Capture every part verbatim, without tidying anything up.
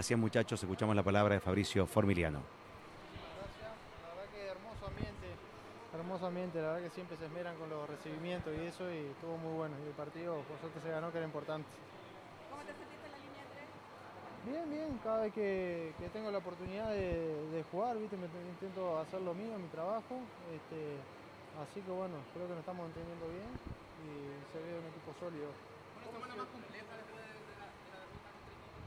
Así es, muchachos, escuchamos la palabra de Fabricio Formiliano. Gracias, la verdad que hermoso ambiente, hermoso ambiente, la verdad que siempre se esmeran con los recibimientos y eso, y estuvo muy bueno, y el partido por suerte se ganó, que era importante. ¿Cómo te sentiste en la línea de tres? Bien, bien, cada vez que, que tengo la oportunidad de, de jugar, ¿viste? Me, intento hacer lo mío, mi trabajo, este, así que bueno, creo que nos estamos entendiendo bien y se ve un equipo sólido. Una semana más compleja después de, de la, de la derrota contra Iquique.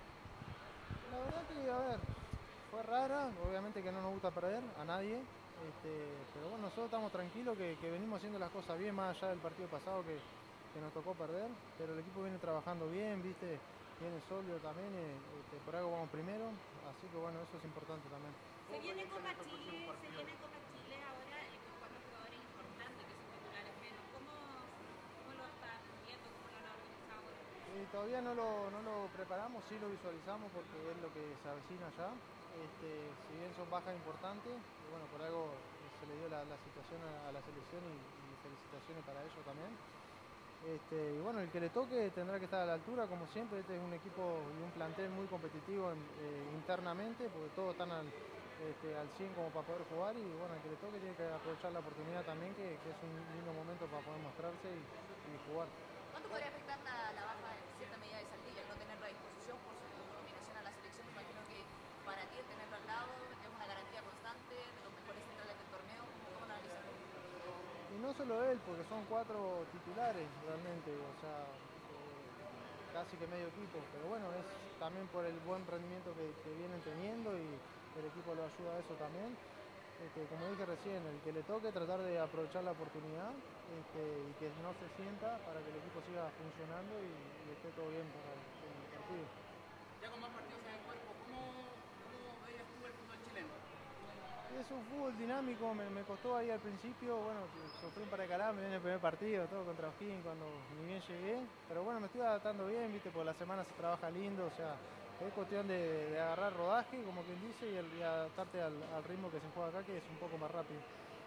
La verdad que, a ver, fue rara, obviamente que no nos gusta perder a nadie, este, pero bueno, nosotros estamos tranquilos que, que venimos haciendo las cosas bien, más allá del partido pasado que, que nos tocó perder, pero el equipo viene trabajando bien, viste, viene sólido también, eh, este, por algo vamos primero, así que bueno, eso es importante también. Se viene Copa Chile, se viene Copa Chile ahora y con cuatro jugadores importantes que son titulares menos. ¿Cómo, cómo lo estás viendo? ¿Cómo lo han organizado? Eh, todavía no lo, no lo preparamos, sí lo visualizamos porque es lo que se avecina ya. Este, si bien son bajas importantes, y bueno, por algo se le dio la, la situación a, a la selección y, y felicitaciones para ellos también. Este, y bueno, el que le toque tendrá que estar a la altura, como siempre. Este es un equipo y un plantel muy competitivo en, eh, internamente, porque todos están al, este, al cien como para poder jugar, y bueno, el que le toque tiene que aprovechar la oportunidad también, que, que es un lindo momento para poder mostrarse y, y jugar. ¿Cuánto podría afectar la, la baja en cierta medida de Saldivia, el no tenerlo a disposición por su nominación a la selección? Me imagino que para ti el tenerlo al lado es una garantía constante de los mejores centrales del torneo. ¿Cómo lo analizas? Y no solo él, porque son cuatro titulares realmente, o sea, eh, casi que medio equipo, pero bueno, es también por el buen rendimiento que, que vienen teniendo, y el equipo lo ayuda a eso también. Este, como dije recién, el que le toque tratar de aprovechar la oportunidad, este, y que no se sienta, para que el equipo siga funcionando y, y esté todo bien para el, el partido. Ya con más partidos en el cuerpo, ¿cómo, cómo veías tú el fútbol chileno? Es un fútbol dinámico, me, me costó ahí al principio, bueno, sufrí un par de calambres en el primer partido, todo contra O'Higgins cuando ni bien llegué, pero bueno, me estoy adaptando bien, viste, por la semana se trabaja lindo, o sea, es cuestión de, de agarrar rodaje, como quien dice, y, el, y adaptarte al, al ritmo que se juega acá, que es un poco más rápido.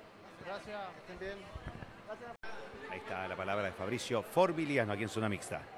Gracias, estén bien. Gracias. Ahí está la palabra de Fabricio Formiliano aquí en Zona Mixta.